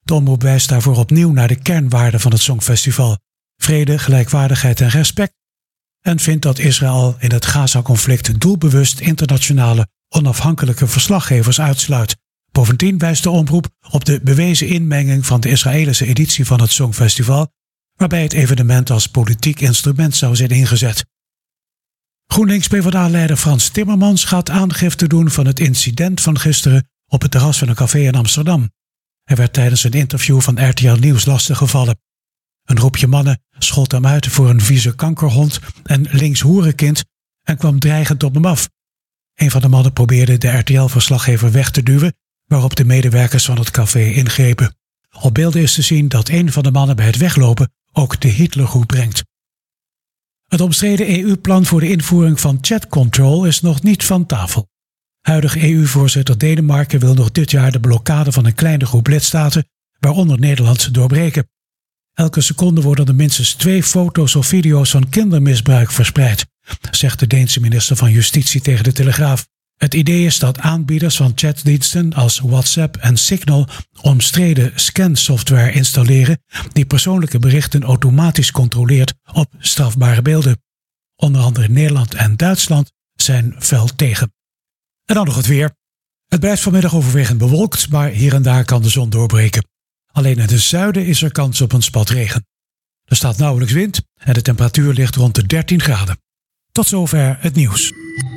De omroep wijst daarvoor opnieuw naar de kernwaarden van het Songfestival: vrede, gelijkwaardigheid en respect, en vindt dat Israël in het Gaza-conflict doelbewust internationale onafhankelijke verslaggevers uitsluit. Bovendien wijst de omroep op de bewezen inmenging van de Israëlische editie van het Songfestival, waarbij het evenement als politiek instrument zou zijn ingezet. GroenLinks-PvdA-leider Frans Timmermans gaat aangifte doen van het incident van gisteren op het terras van een café in Amsterdam. Hij werd tijdens een interview van RTL Nieuws lastiggevallen. Een groepje mannen schold hem uit voor een vieze kankerhond en linkshoerenkind en kwam dreigend op hem af. Een van de mannen probeerde de RTL-verslaggever weg te duwen, waarop de medewerkers van het café ingrepen. Op beelden is te zien dat een van de mannen bij het weglopen ook de Hitlergroet brengt. Het omstreden EU-plan voor de invoering van chatcontrol is nog niet van tafel. Huidig EU-voorzitter Denemarken wil nog dit jaar de blokkade van een kleine groep lidstaten, waaronder Nederland, doorbreken. Elke seconde worden er minstens 2 foto's of video's van kindermisbruik verspreid, zegt de Deense minister van Justitie tegen de Telegraaf. Het idee is dat aanbieders van chatdiensten als WhatsApp en Signal omstreden scansoftware installeren die persoonlijke berichten automatisch controleert op strafbare beelden. Onder andere Nederland en Duitsland zijn fel tegen. En dan nog het weer. Het blijft vanmiddag overwegend bewolkt, maar hier en daar kan de zon doorbreken. Alleen in het zuiden is er kans op een spat regen. Er staat nauwelijks wind en de temperatuur ligt rond de 13 graden. Tot zover het nieuws.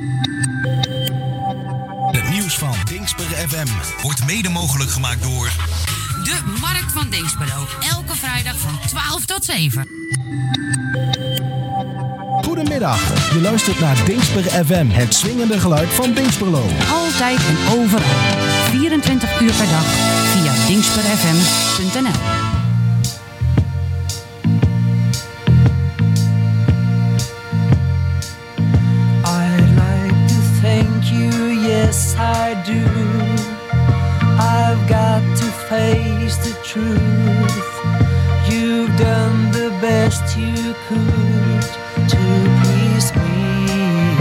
Het nieuws van Dingsper FM wordt mede mogelijk gemaakt door de Markt van Dinxperlo. Elke vrijdag van 12 tot 7. Goedemiddag, je luistert naar Dingsper FM, het swingende geluid van Dinxperlo. Altijd en overal. 24 uur per dag via dingsperfm.nl. I'd like to thank you, yes I do. I've got to face the truth. You've done the best you could to please me.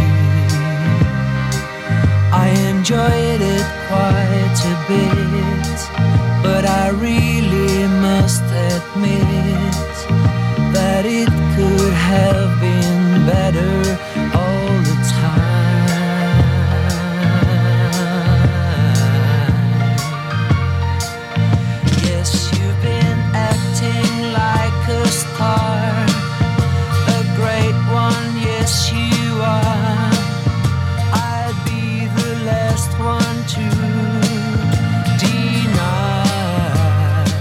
I enjoyed it quite a bit, but I really must admit that it could have been better all the time. Yes, you've been acting like a star, a great one, yes you are. I'd be the last one to deny.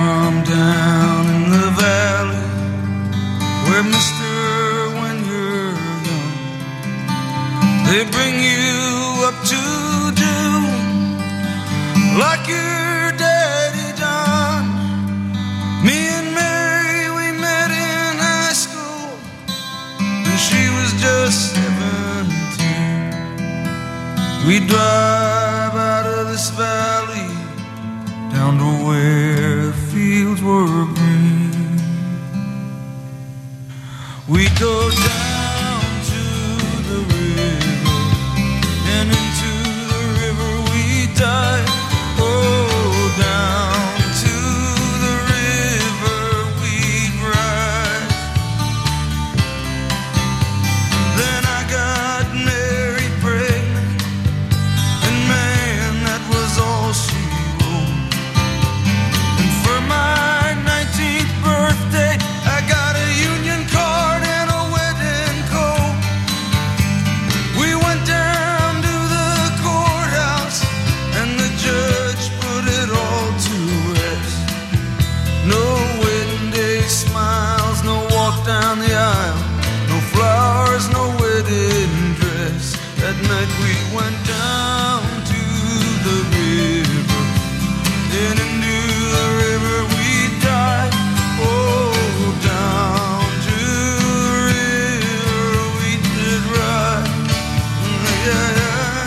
from down in the valley, where mister, when you're young, they bring you up to do like your daddy done. Me and Mary, we met in high school, and she was just 17. We drive out of this valley down to where the fields were green. We go down to the river, and into the river we dive. Oh, down to the river we'd ride. Then I got married, pregnant, and man, that was all she wrote. And for my 19th birthday, I got a union card and a wedding coat. We went down to the courthouse, and the judge put it all to rest. No wedding day smiles, no walk down the aisle, no flowers, no wedding dress. That night we went down to the river, and into the river we dive. Oh, down to the river we did ride. Yeah, yeah.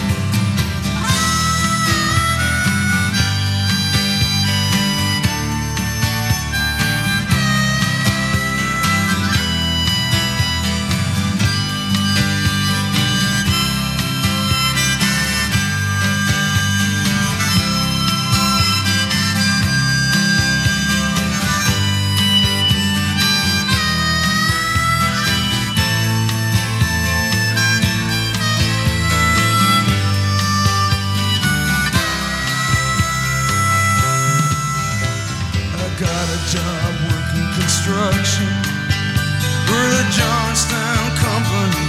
I got a job working construction for the Johnstown Company,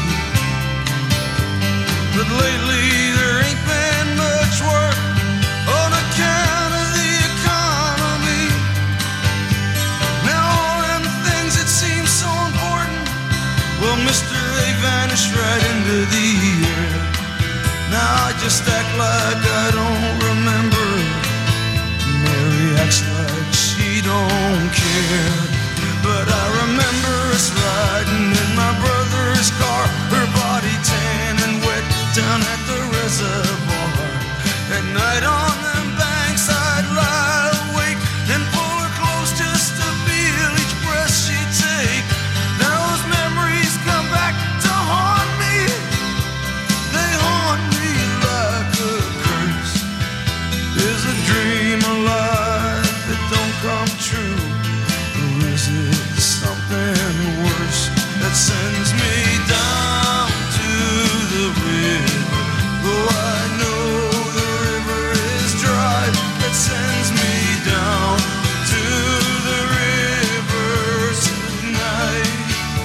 but lately there ain't been much work on account of the economy. Now all them things that seem so important, well, mister, they vanish right into the air. Now I just act like I don't remember. Mary acts like she don't care, but I remember us riding in my brother's car, her body tan and wet down at the reservoir. At night on them banks I'd lie awake and pull her close just to feel each breath she'd take. Now those memories come back to haunt me. They haunt me like a curse. Is a dream alive that don't come true, or is it something worse that sends me down to the river? Oh, I know the river is dry, that sends me down to the river tonight.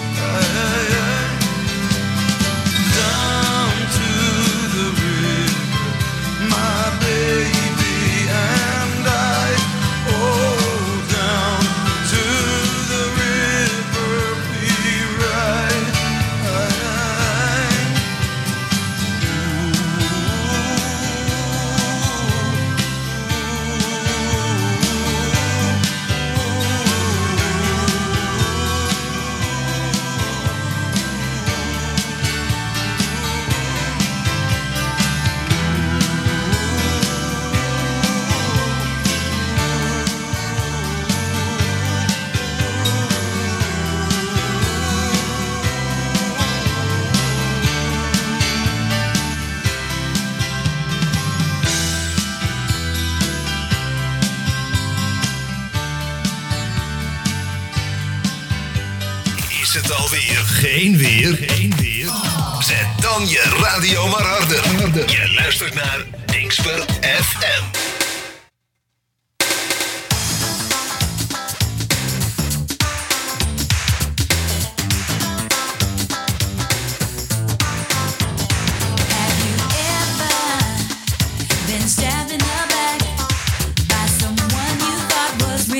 Down to the river, my baby and I. Oh, down to the river we ride. Is het alweer geen weer? Zet dan je radio maar harder. Je luistert naar Dingsper FM. Been stabbed in the back by someone you thought was real.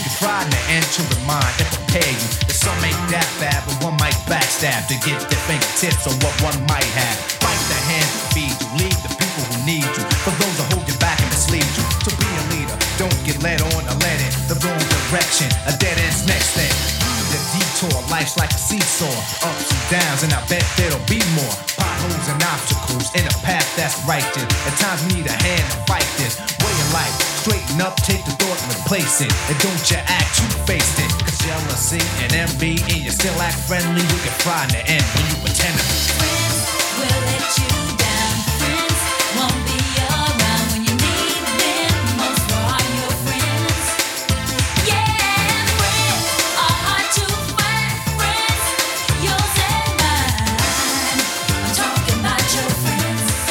get fried in the end to remind and prepare you that some ain't that bad, but one might backstab to get their fingertips on what one might have. Fight the hand to feed you, lead the people who need you, for those that hold you back and mislead you. To be a leader, don't get led on or led in the wrong direction. A dead end's next thing. The detour, life's like a seesaw, ups and downs, and I bet there'll be more potholes and obstacles in a path that's righteous. At times we need a hand to fight this way of life. Straighten up, take the thought and replace it, and don't you act two-faced it. Cause jealousy and envy, and you still act friendly, you get fried in the end when you pretend to be. Friends will let you down. Friends won't be around when you need them most. Where are your friends? Yeah, friends are hard to find. Friends, yours and mine. I'm talking about your friends.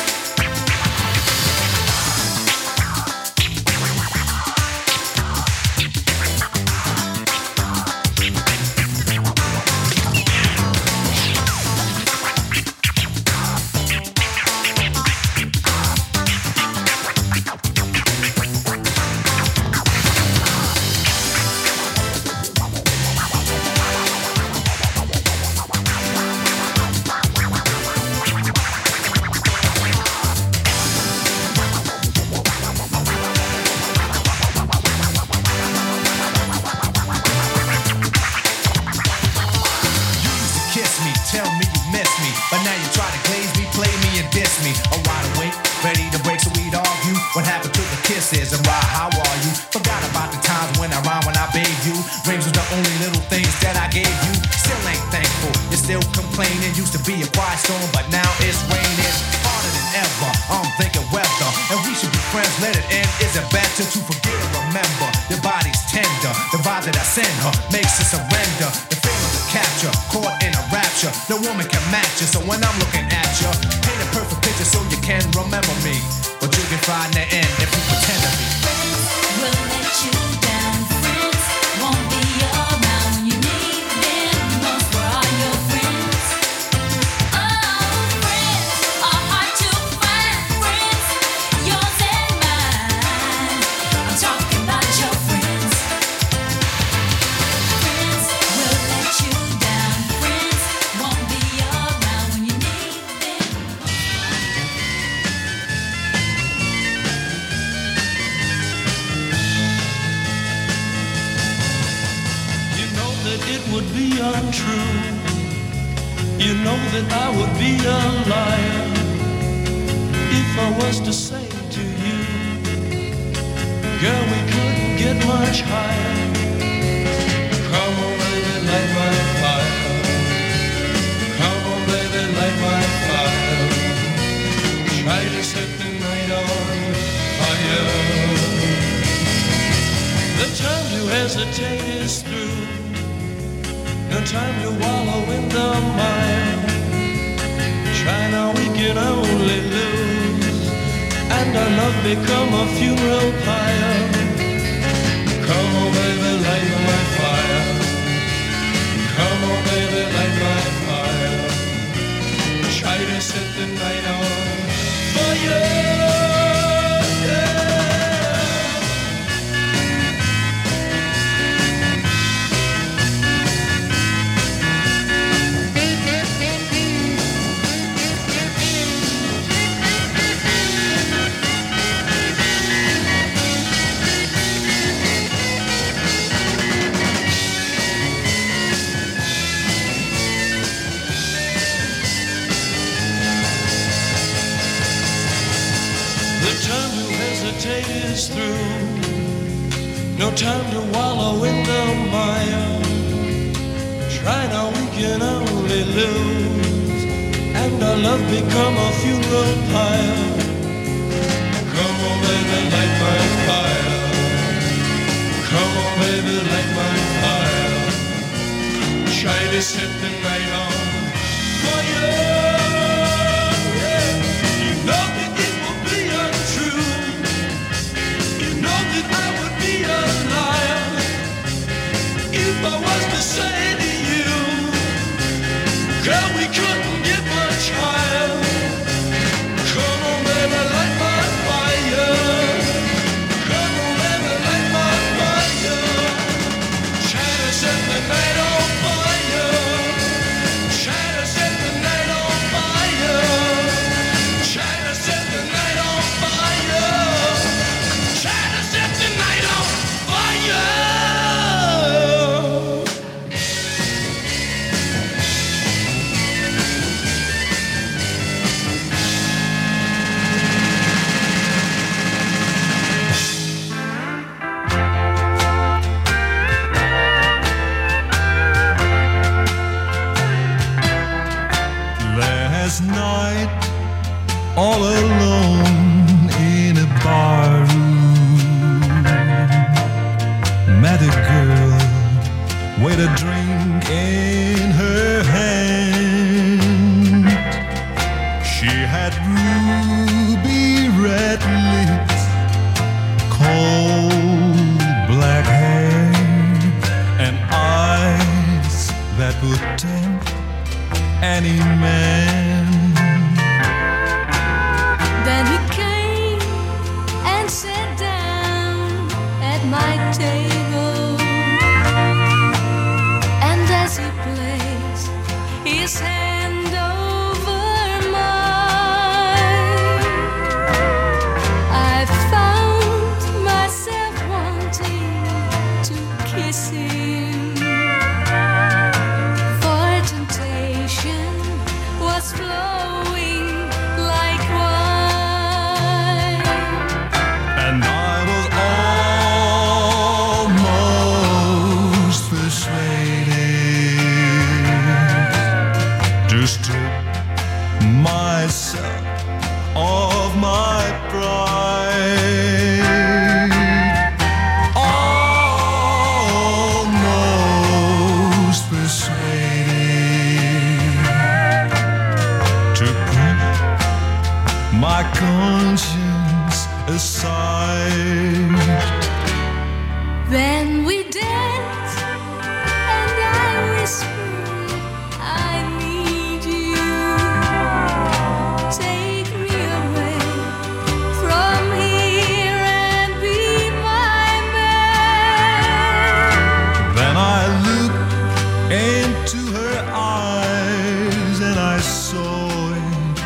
And why, how are you? Forgot about the times when I rhymed when I bathed you. Rings was the only little things that I gave you. Still ain't thankful, you're still complaining. Used to be a quiet storm, but now it's raining harder than ever. I'm thinking weather, and we should be friends. Let it end. Is it better to forget or remember? Your body's tender, the vibe that I send her makes her surrender. The feeling of capture, caught in a rapture. No woman can match you, so when I'm looking at you, paint a perfect picture so you can remember me. But you can find the end if you pretend to be. Friends will let you down. Friends won't be around when you need them most. Where are your friends? Oh, friends are hard to find. Friends, yours and mine. I'm talking about your friends. Friends will let you down. Friends won't be around when you need them. It would be untrue. You know that I would be a liar if I was to say to you, girl, we couldn't get much higher. Come on, baby, light my fire. Come on, baby, light my fire. Try to set the night on fire. The time to hesitate is through. No time to wallow in the mire. Try now, we can only lose, and our love become a funeral pyre. Come on, baby, light my fire. Come on, baby, light my fire. Try to set the night on fire. Is through. No time to wallow in the mire. Try now, we can only lose, and our love become a funeral pyre. Come on, baby, light my fire. Come on, baby, light my fire. Try to set the night on fire. I was to say to you, girl, we couldn't get much higher. Come on, baby, light my fire. Come on, baby, light my fire. with a drink in her hand. She had ruby red lips, cold black hair, and eyes that would tempt any man. Then he came and sat down at my table, and as he placed his hand over mine, I found myself wanting to kiss him, for temptation was flowing like wine. And I was almost persuaded to strip myself of my pride. Almost persuaded to put my conscience aside. Then we danced, and I whispered, I need you. Take me away from here and be my man. Then I looked into her eyes and I saw it,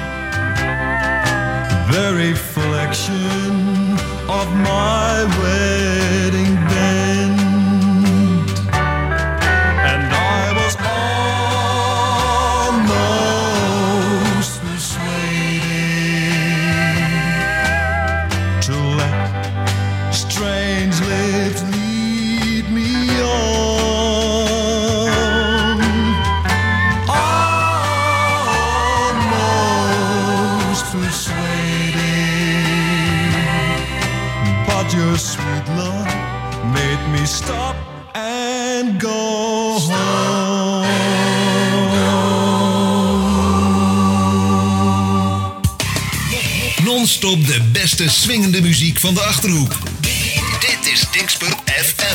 the reflection of my wedding band. And I was almost persuaded to let strange lips lead me on. Almost persuaded, but your sweet love made me stop and go home. Non-stop de beste swingende muziek van de Achterhoek. Dit is Dingsper FM.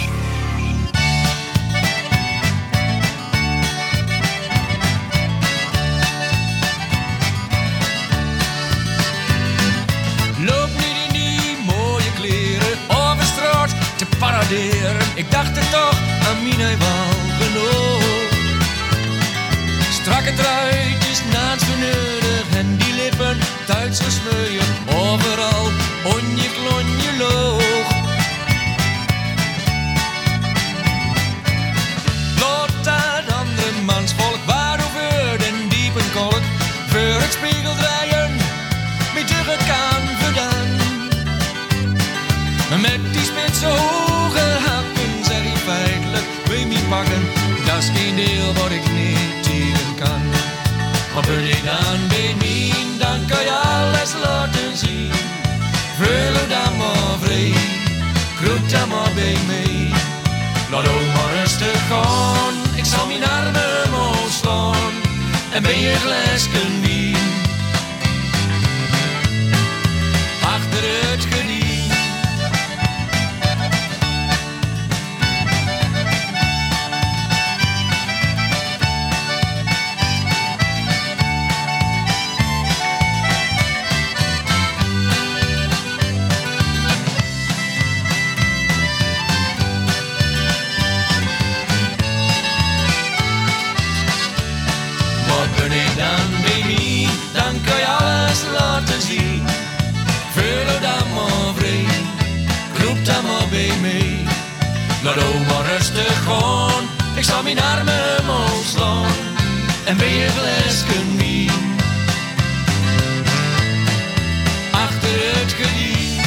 Loop niet in die mooie kleren over straat te paraderen. Ik dacht er toch aan mij wel genoeg. Strakke truitjes naast beneden en die lippen Duits gesmeuien. Overal onje klonje loog. Laat dat andere mansvolk waarover den diepen kolk voor het spiegel draaien. Met terug kan verdaan. Maar met die spitse hoge hakken zeg ik feitelijk wil me pakken. Dat is geen deel wat ik niet tegen kan. Maar ben je dan bij mij, dan kan je alles laten zien. Vul dan maar vrij, kroep dan maar bij mij. Laat ook maar rustig gaan, ik zal mijn armen omhoog slaan. En ben je glaasken wien. Achter het geniet. Wat ben ik dan bij mij, dan kan je alles laten zien. Vul dan maar vrij, roep dan maar bij mij. Laat ook maar rustig gaan, ik zal mijn armen omhoog slaan. En ben je flesken wien. Achter het gediend.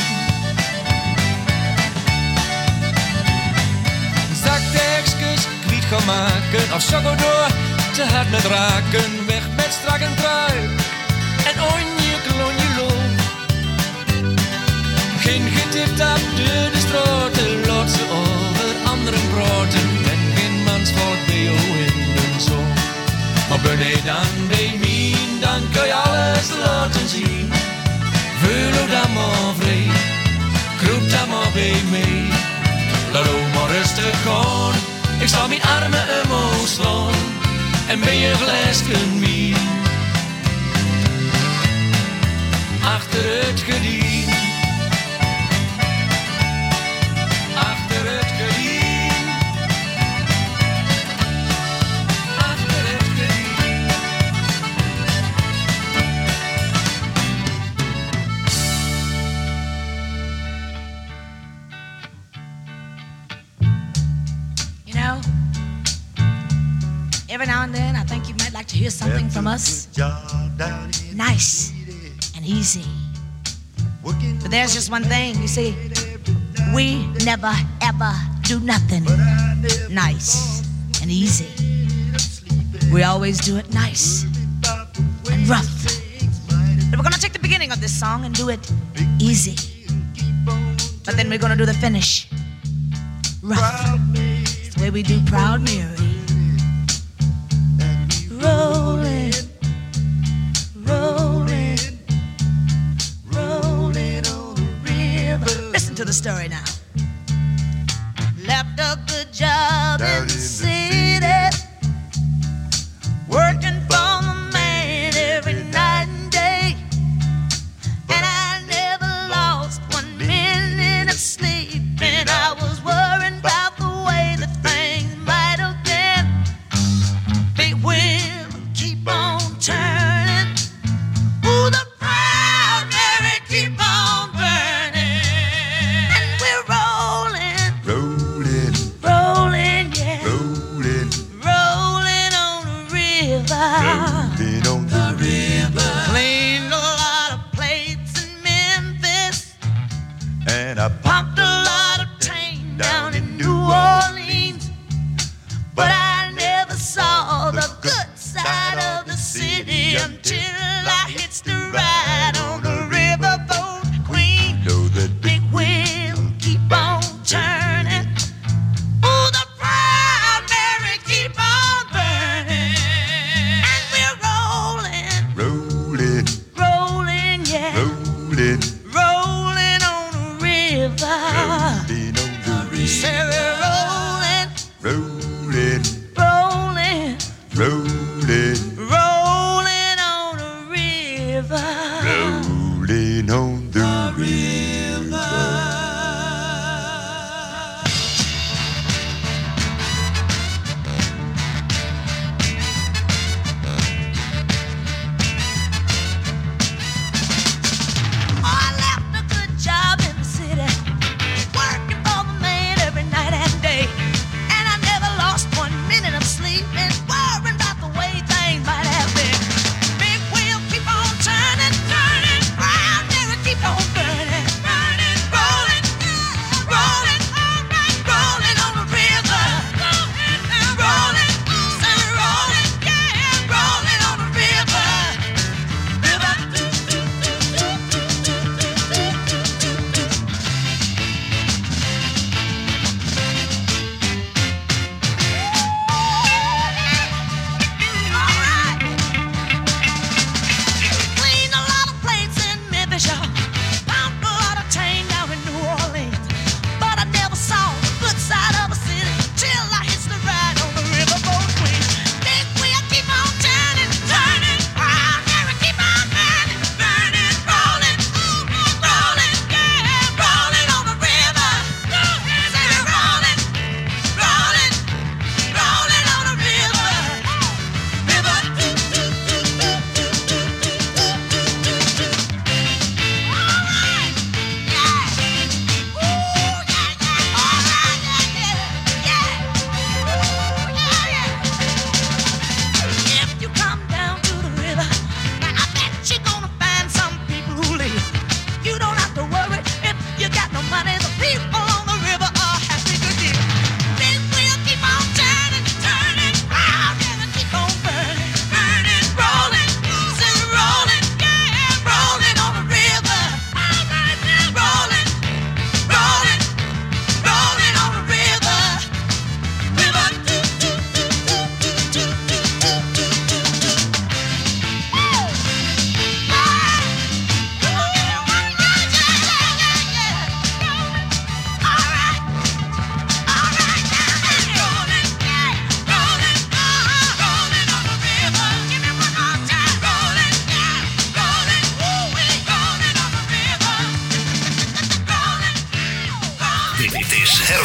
Zaktekstjes kwiet gaan maken, of sokkel door, te hard met raken. Weg met strak en trui, en onje klonje loop. Geen getipt op de straten, laat ze over anderen praten. En geen ben dan bij mij, dan kun je alles laten zien. Vul dan maar vrij, kroep dan maar bij mij. Laat ook maar rustig gaan, ik zal mijn armen omhoog slaan. En ben je flesken wien, achter het gediend. Achter het gediend. Achter het gediend. You know, every now and then I think you might like to hear something from us. Nice and easy. But there's just one thing, you see, we never ever do nothing nice and easy. We always do it nice and rough. But we're gonna take the beginning of this song and do it easy. But then we're gonna do the finish rough. It's the way we do Proud Mary. Rolling, rolling, rolling on the river. Listen to the story now. Left a good job in the city, working for the man every night and day. And I never lost 1 minute of sleep, and I was worrying about the way that things might have been. They will keep on turning. Ooh, the Proud Mary keep on burning. And we're rolling, rolling, rolling, yeah.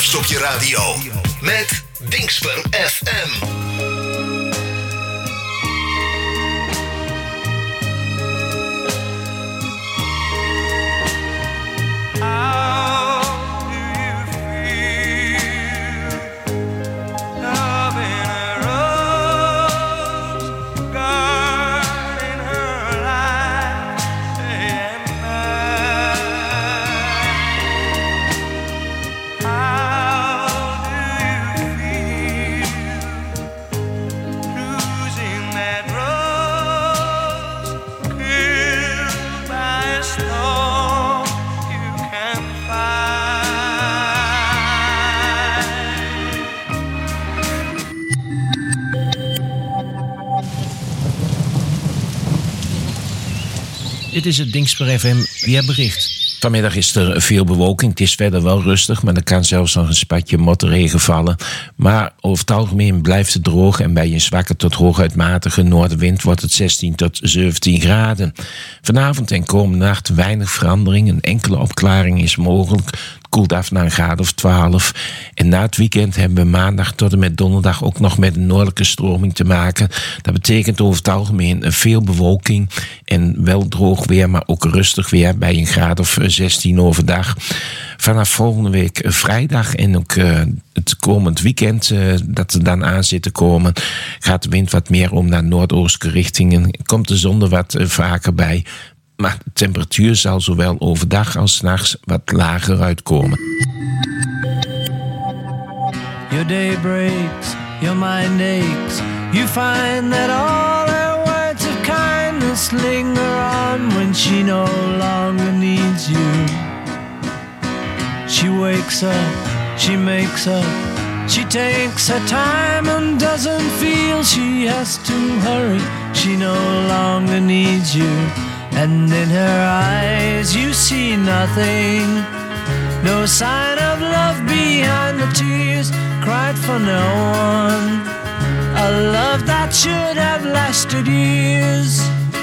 Herfst op je radio. Met Dingsper FM. Dit is het Dingsper FM weerbericht. Vanmiddag is er veel bewolking. Het is verder wel rustig, maar er kan zelfs nog een spatje motregen vallen. Maar over het algemeen blijft het droog en bij een zwakke tot hooguit matige noordenwind wordt het 16 tot 17 graden. Vanavond en komende nacht weinig verandering. Een enkele opklaring is mogelijk. Het koelt af naar een graad of 12. En na het weekend hebben we maandag tot en met donderdag ook nog met een noordelijke stroming te maken. Dat betekent over het algemeen veel bewolking en wel droog weer, maar ook rustig weer bij een graad of 16 overdag. Vanaf volgende week vrijdag en ook het komend weekend dat er dan aan zit te komen, gaat de wind wat meer om naar noordoostelijke richtingen. Komt de zon er wat vaker bij. Maar de temperatuur zal zowel overdag als 's nachts wat lager uitkomen. Your day breaks, your mind aches. You find that all her words of kindness linger on when she no longer needs you. She wakes up, she makes up, she takes her time and doesn't feel she has to hurry. She no longer needs you. And in her eyes you see nothing, no sign of love behind the tears cried for no one, a love that should have lasted years.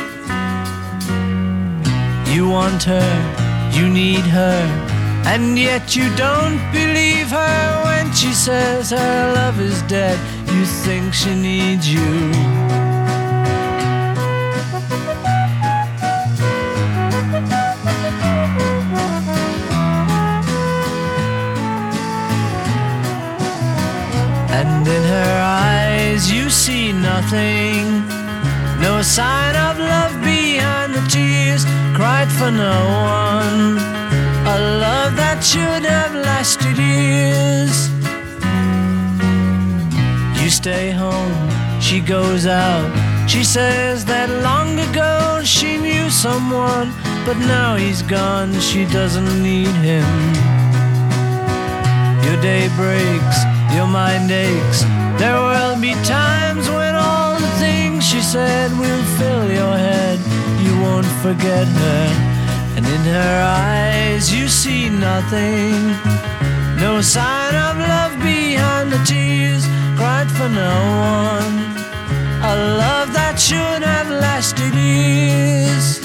You want her, you need her, and yet you don't believe her when she says her love is dead. You think she needs you. And in her eyes you see nothing, no sign of love behind the tears cried for no one, a love that should have lasted years. You stay home, she goes out, she says that long ago she knew someone, but now he's gone, she doesn't need him. Your day breaks, your mind aches. There will be times when all the things she said will fill your head. You won't forget her, and in her eyes you see nothing, no sign of love behind the tears cried for no one, a love that should have lasted years.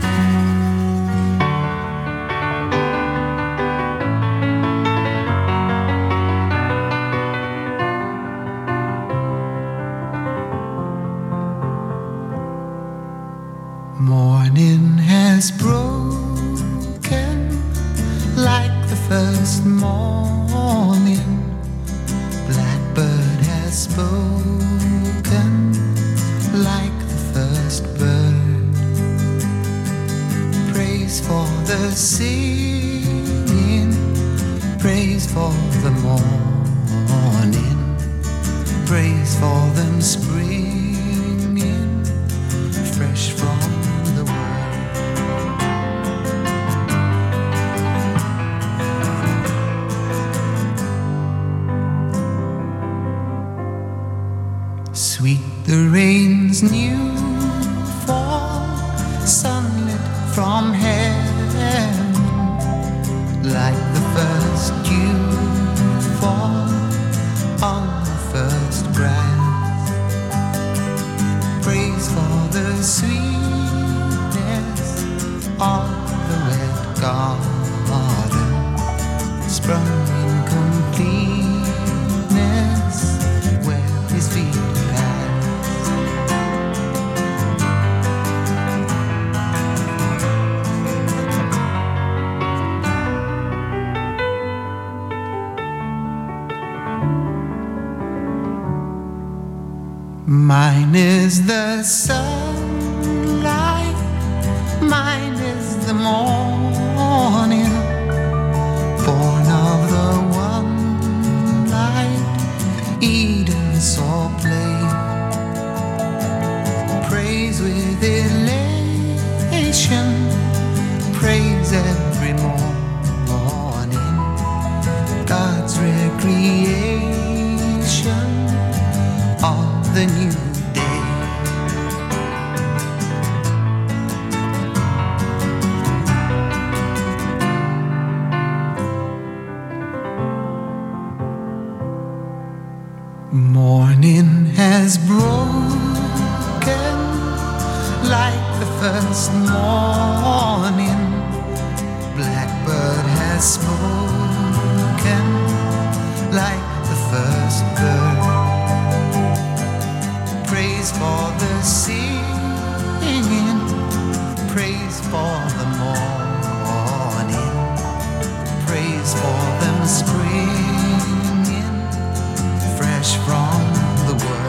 Morning has broken like the first morning. Blackbird has spoken like the first bird. Praise for the singing, praise for the morning, praise for them springing fresh from the world. Sweet the rain's new fall, sunlit from heaven, like the first dew fall on the first grass. Praise for the sweetness of the red garden, sprung in complete Mine is the sunlight, mine is the morning, born of the one light Eden saw play. Praise with elation, praise every morning, God's recreation of the new day. Morning has broken like the first morning. Blackbird has spoken like the first bird. Praise for the singing, praise for the morning, praise for them springing fresh from the world.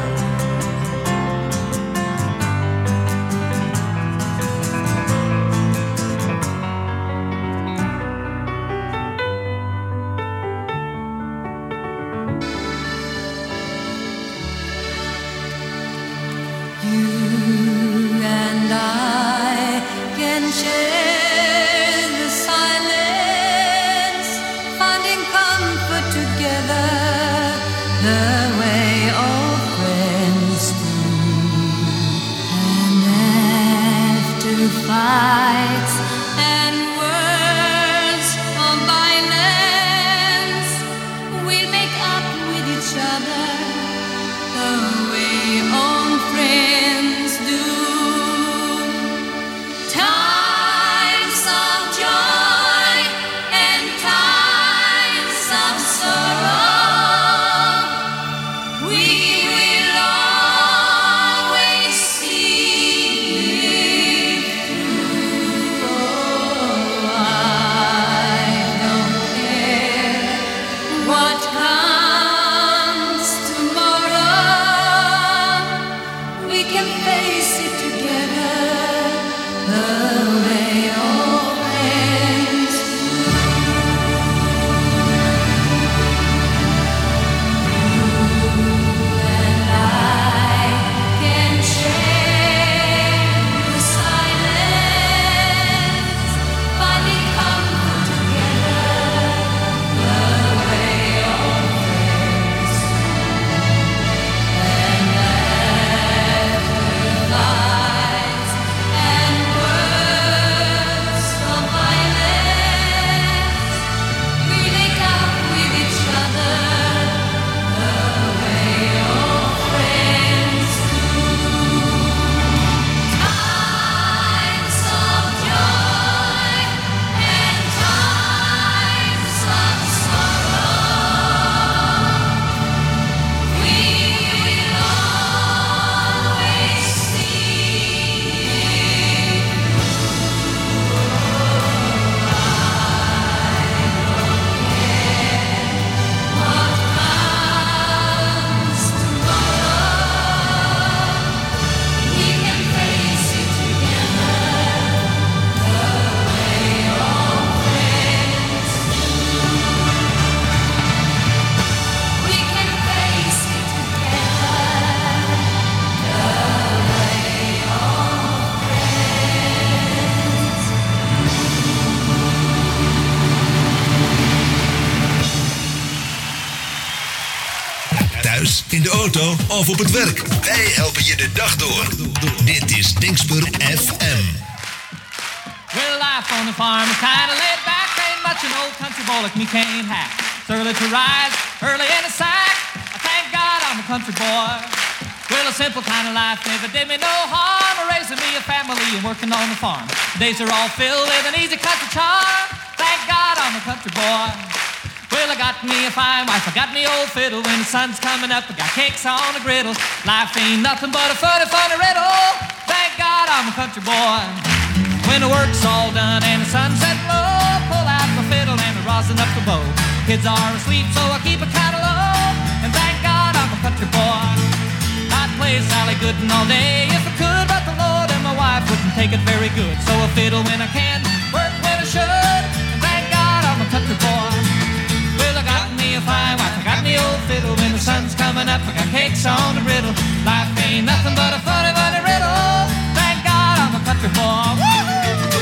You and I can share the silence, finding comfort together, the way all friends do. And after fights and words of violence, we'll make up with each other the way old friends do. Times of joy and times of sorrow, we will always see through. Oh, I don't care what comes tomorrow. We can face it together the way old friends and I can share the silence, finding comfort together the way old friends and lies and words of violence, we make up with each other the way old friends do. Times of joy and times of sorrow, we will always Thuis, in de auto of op het werk. Wij helpen je de dag door. Dit is Dingsper FM. Well, life on the farm is kind of laid back. Ain't much an old country boy like me can't hack. It's early to rise, early in the sack. I thank God I'm a country boy. Well, a simple kind of life never did me no harm. Raising me a family and working on the farm. Days are all filled with an easy country charm. Thank God I'm a country boy. Well, I got me a fine wife, I got me old fiddle. When the sun's coming up, I got cakes on the griddle. Life ain't nothing but a funny, funny riddle. Thank God I'm a country boy. When the work's all done and the sunset low, pull out my fiddle and I rosin up the bow. Kids are asleep, so I keep it kind of low. And thank God I'm a country boy. I play take it very good. So I fiddle when I can, work when I should. And thank God I'm a country boy. Well, I got me a fine wife, I got me old fiddle. When the sun's coming up, I got cakes on the griddle. Life ain't nothing but a funny, funny riddle. Thank God I'm a country boy. Woo-hoo!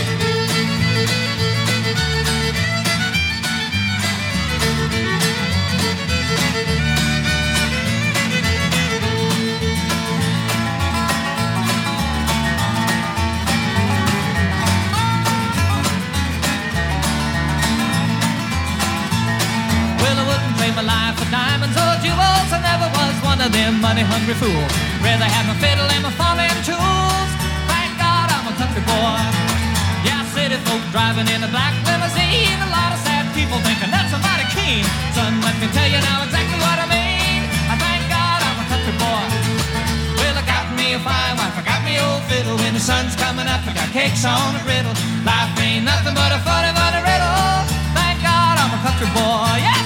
My life for diamonds or jewels. I never was one of them money-hungry fools. Rather have my fiddle and my farming tools. Thank God I'm a country boy. Yeah, city folk driving in a black limousine. A lot of sad people thinking that's a mighty keen. Son, let me tell you now exactly what I mean. I thank God I'm a country boy. Well, I got me a fine wife, I got me old fiddle. When the sun's coming up, I got cakes on the griddle. Life ain't nothing but a funny, funny riddle. Thank God I'm a country boy. Yeah.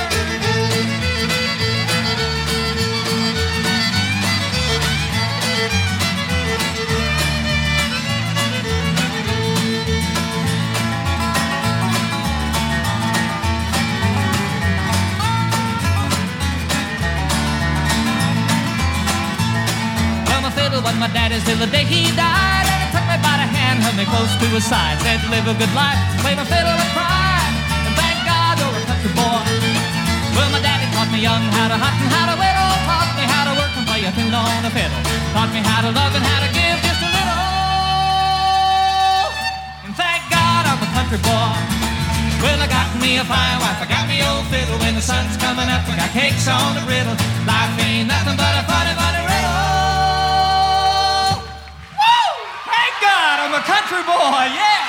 Was my daddy's till the day he died. And he took me by the hand, held me close to his side. Said, live a good life, play my fiddle and cry. And thank God you're a country boy. Well, my daddy taught me young how to hunt and how to whittle. Taught me how to work and play a tune on a fiddle. Taught me how to love and how to give just a little. And thank God I'm a country boy. Well, I got me a fine wife, I got me old fiddle. When the sun's coming up, I got cakes on the griddle. Life ain't nothing but a funny, funny riddle. I'm a country boy, yeah!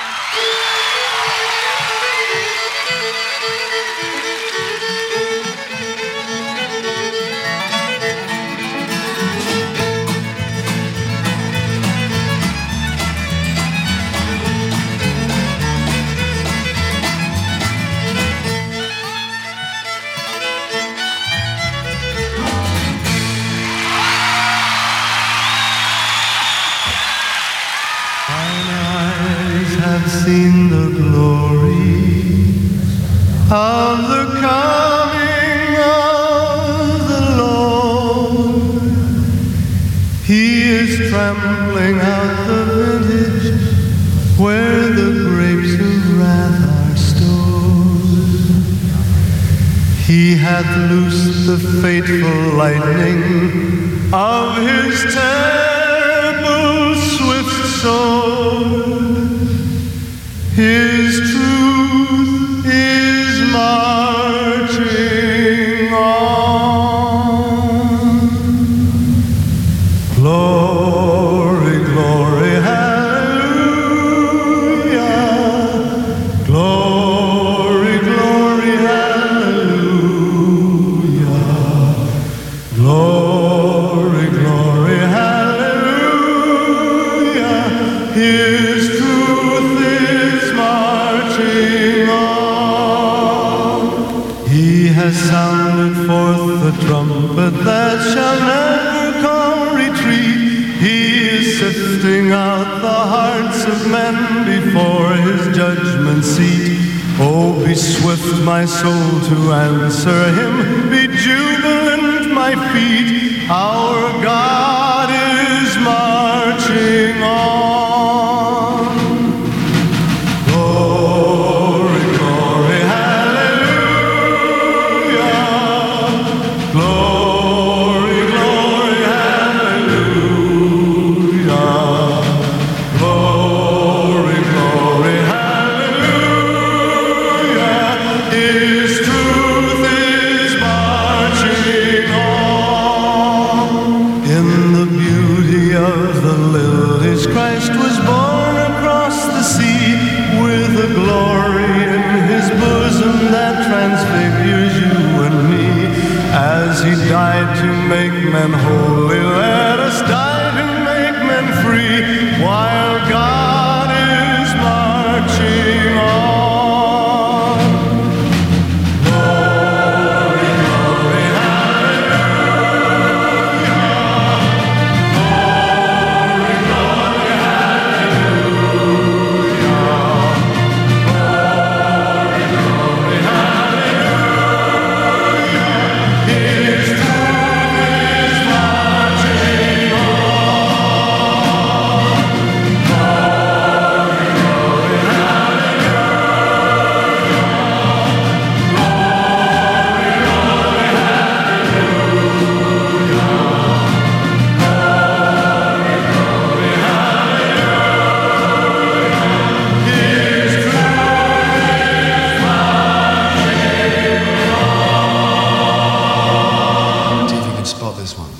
Have seen the glory of the coming of the Lord. He is trampling out the vintage where the grapes of wrath are stored. He hath loosed the fateful lightning of his terrible swift sword. His truth is marching on. Glory, glory, hallelujah. Glory, glory, hallelujah. Glory, glory, hallelujah. His truth is marching on. He has sounded forth the trumpet that shall never come retreat. He is sifting out the hearts of men before his judgment seat. Oh, be swift, my soul, to answer him. Be jubilant, my feet. Our God is marching on. Men holy, let us die to make men free, while God is marching on. Glory, glory, hallelujah. Glory, glory, hallelujah. this one.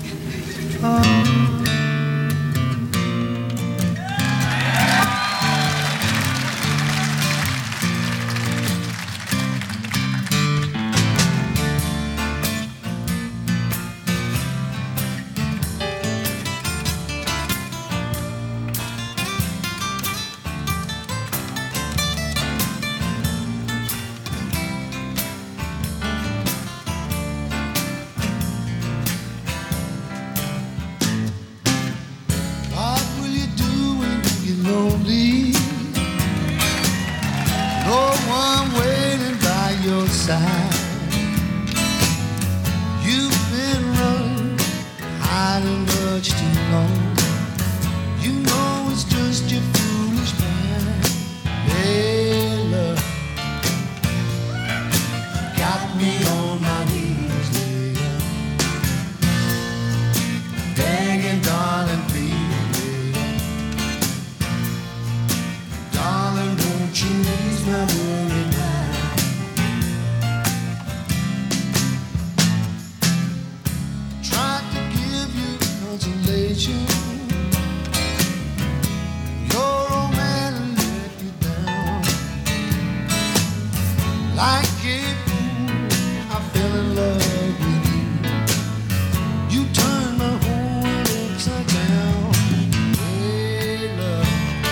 What will you do when you get lonely? No one waiting by your side. You've been running, hiding much too long. You know it's just your foolish mind. Hey, love, got me on my knees, lady. Begging, darling, please, lady. Darling, won't you ease my worried mind? Tried to give you consolation. Your old man let you down. Like a fool, I fell in love with you. You turned my whole world upside down. Hey, love,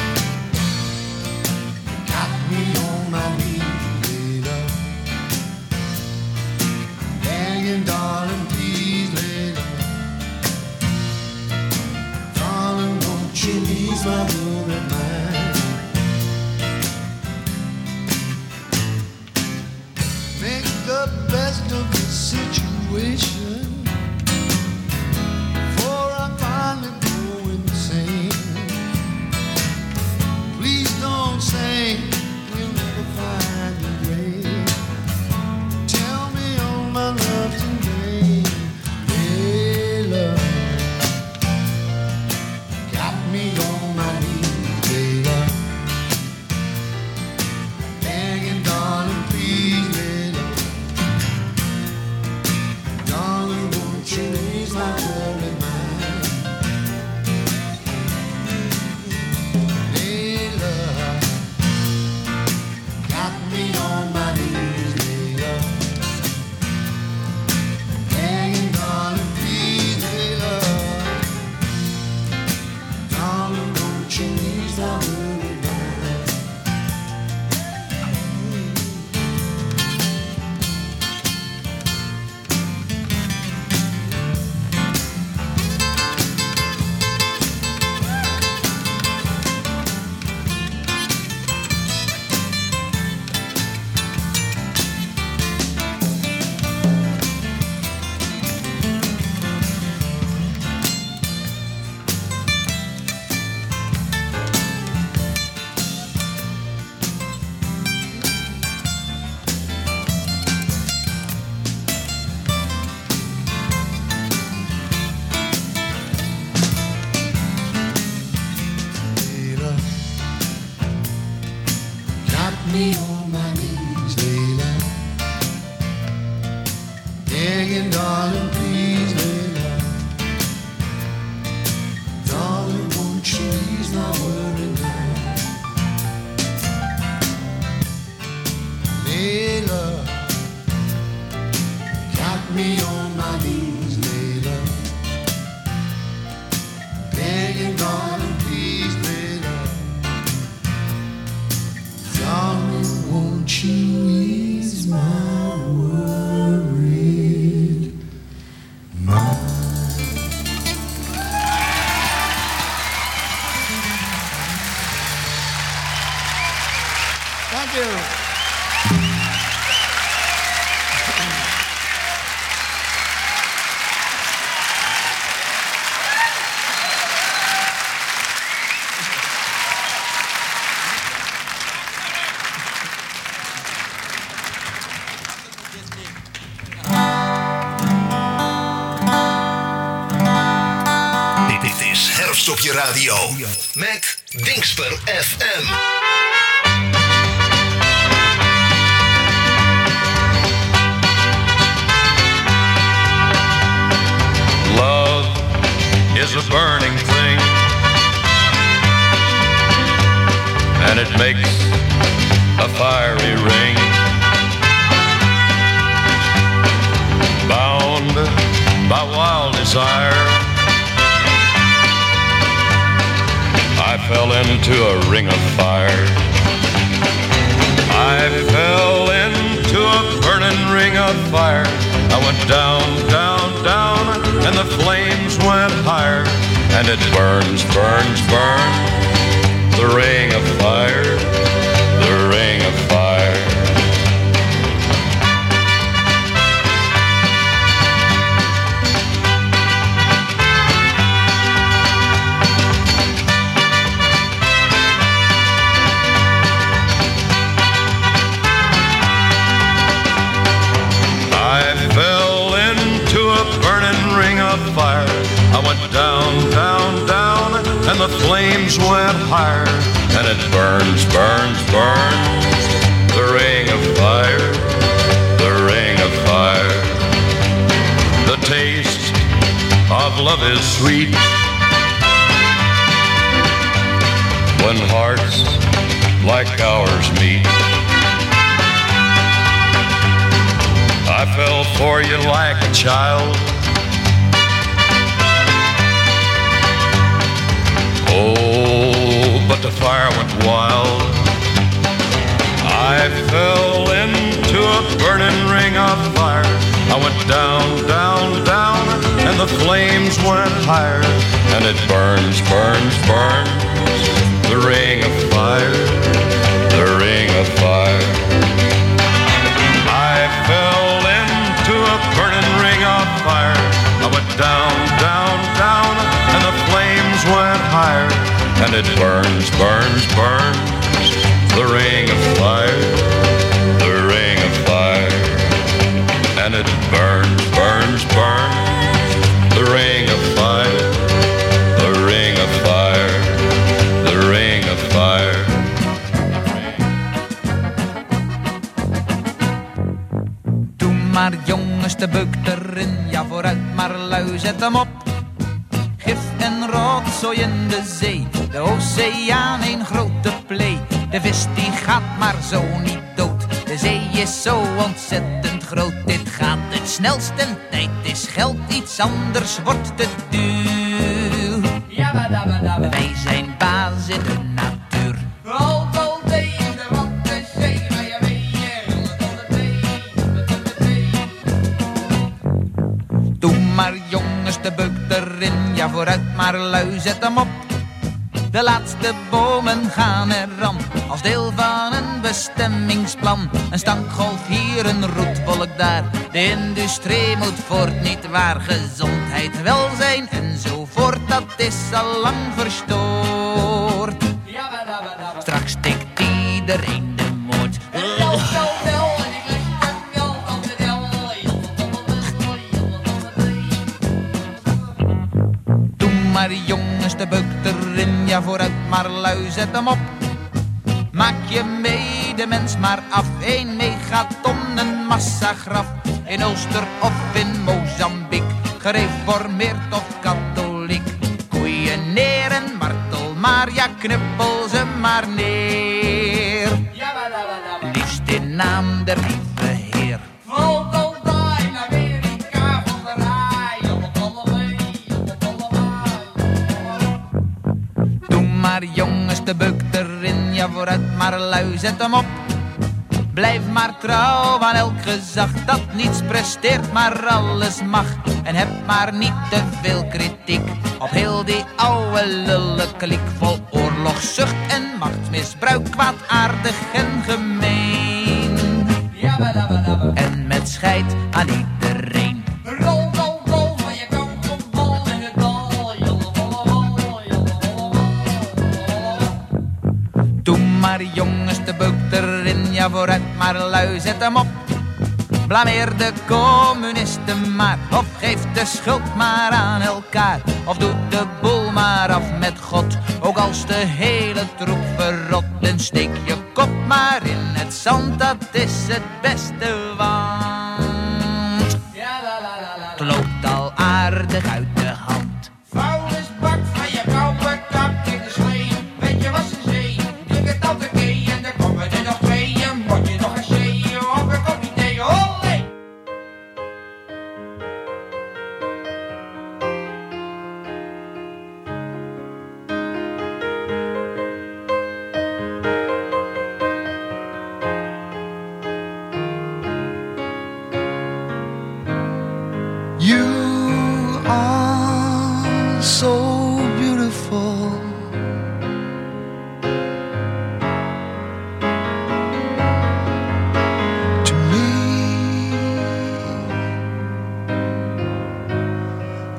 got me on my knees, hey, love. Begging, darling, please, lady. Darling, won't you ease my worried mind? Make the best of the situation. Before I finally go insane. Please don't say we'll never find a grave. Tell me all my love today. Hey, love, got me on my knees, baby. Begging, darling, please, lady. Darling, won't you ease my worried mind? Hey, love, got me on my knees, lady. Begging, darling, please, lady. Darling, won't you ease my worried mind? Layla, got me on my knees, Layla. Begging, darling, please, Layla. Darling, won't you ease my worried mind? Layla, got me on my knees, Layla. Begging, darling, please, Layla. Darling, won't you ease my worried mind? Thank you. Dit is Herfst op je radio met Dingsper FM. makes a fiery ring. Bound by wild desire, I fell into a ring of fire. I fell into a burning ring of fire. I went down, down, down, and the flames went higher. And it burns, burns, burns, the ring of fire, the ring of fire. Fire. I went down, down, down, and the flames went higher. And it burns, burns, burns, the ring of fire, the ring of fire. The taste of love is sweet when hearts like ours meet. I fell for you like a child. Oh, but the fire went wild. I fell into a burning ring of fire. I went down, down, down, and the flames went higher. And it burns, burns, burns, the ring of fire, the ring of fire. I fell into a burning ring of fire. I went down, down, down, and the flames went higher. And it burns, burns, burns, the ring of fire, the ring of fire. And it burns, burns, burns, the ring of fire, the ring of fire, the ring of fire. Doe maar jongens, de beuk erin, ja vooruit maar lui, zet hem op. Gif en rotzooi in de zee, de oceaan een grote plee. De vis die gaat maar zo niet dood, de zee is zo ontzettend groot. Dit gaat het snelst en tijd is geld, iets anders wordt te duur. Wij zijn baas in de natuur. Doe maar jongens, de beuk erin, ja vooruit maar lui, zet hem op. De laatste bomen gaan eraan, als deel van een bestemmingsplan. Een stankgolf hier, een roetwolk daar, de industrie moet voort, niet waar. Gezondheid, welzijn enzovoort, dat is al lang verstoord. Straks stikt iedereen de moord. Doe maar jongens, de beuk erin, ja vooruit maar lui, zet hem op. Maak je medemens maar af, 1 megaton, een massagraf. In Ulster of in Mozambique, gereformeerd of katholiek. Koeien neer en martel maar, ja knuppel ze maar neer. Liefst in naam der lieve Heer. Doe maar jongens, de beuk erin, ja vooruit maar lui, zet hem op. Blijf maar trouw aan elk gezag dat niets presteert, maar alles mag. En heb maar niet te veel kritiek op heel die oude lullenkliek vol oorlogszucht en machtsmisbruik, kwaadaardig en gemeen. En met scheid aan iedereen. Rol, rol, rol, van je kant op bal in het dal. Doe maar jongens, de beuk erin, ja vooruit maar lui, zet hem op. Blameer de communisten maar, of geef de schuld maar aan elkaar. Of doe de boel maar af met God, ook als de hele troep verrot. En steek je kop maar in het zand, dat is het beste, want het loopt al aardig uit de hand. Vuilnisbak van je koude kap in de slee, weet je wat ze zei, druk het altijd mee.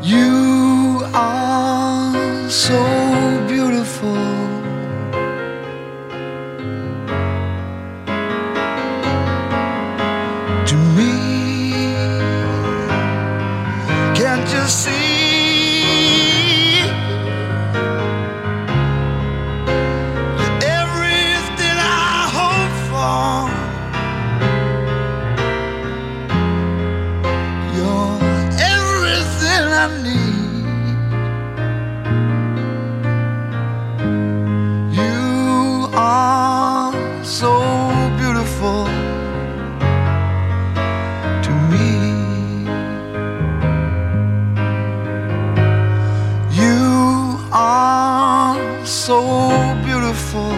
You are so beautiful. To me, can't you see? You're everything I hope for. You're everything I need. You are so beautiful. So beautiful.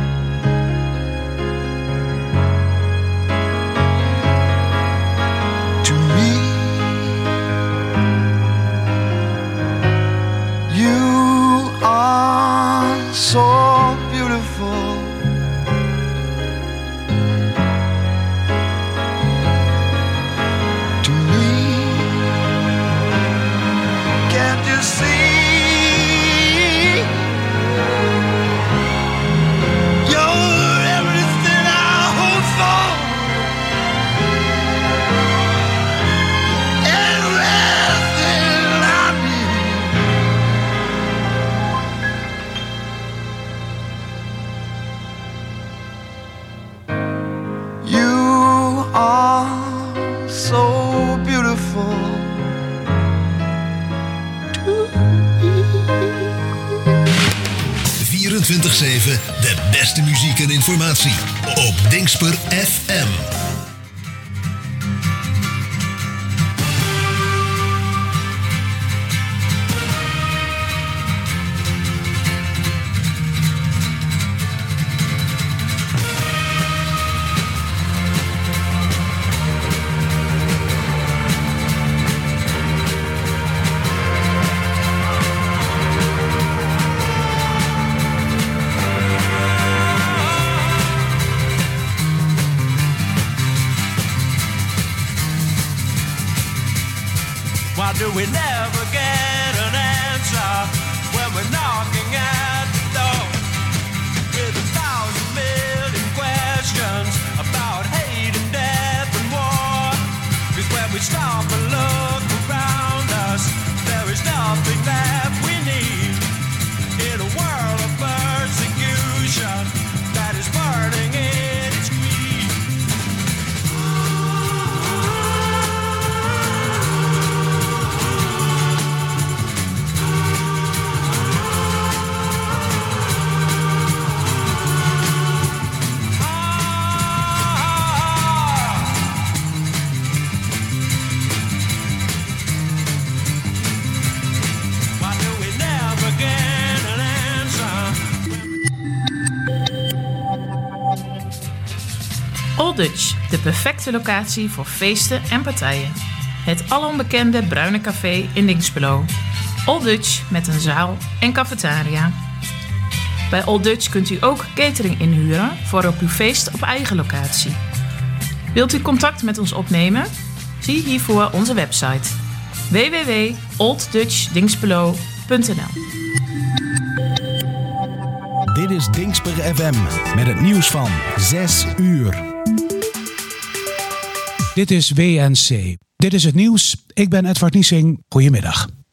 To me, you are so beautiful. To me, can't you see? So beautiful to me. 24/7 de beste muziek en informatie op Dingsper FM. Why do we never get an answer when we're knocking at the door with 1,000 million questions about hate and death and war? 'Cause when we stop and look around us, there is nothing that we need in a world of persecution that is burning in its greed. Old Dutch, de perfecte locatie voor feesten en partijen. Het alombekende bruine café in Dinxperlo. Old Dutch met een zaal en cafetaria. Bij Old Dutch kunt u ook catering inhuren voor op uw feest op eigen locatie. Wilt u contact met ons opnemen? Zie hiervoor onze website www.olddutchdinxperlo.nl. Dit is Dingsper FM met het nieuws van 6 uur. Dit is WNC. Dit is het nieuws. Ik ben Edward Niesing. Goedemiddag.